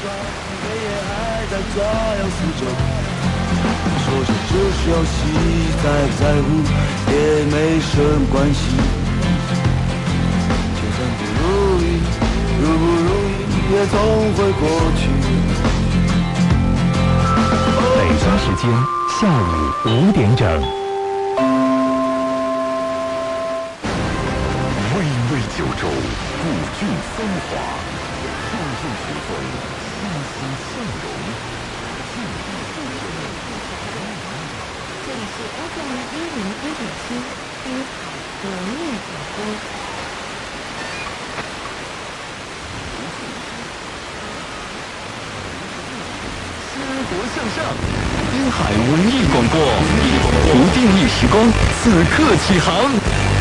说着这消息，在不在乎也没什么关系。就算不如意，如不如意也总会过去。 北京时间下午5点整。 巍巍九州，古郡风华，创作曲风，欣欣向荣。 这里是 FM101.7，滨海文艺广播。 生活向上，滨海文艺广播，不定义时光，此刻起航。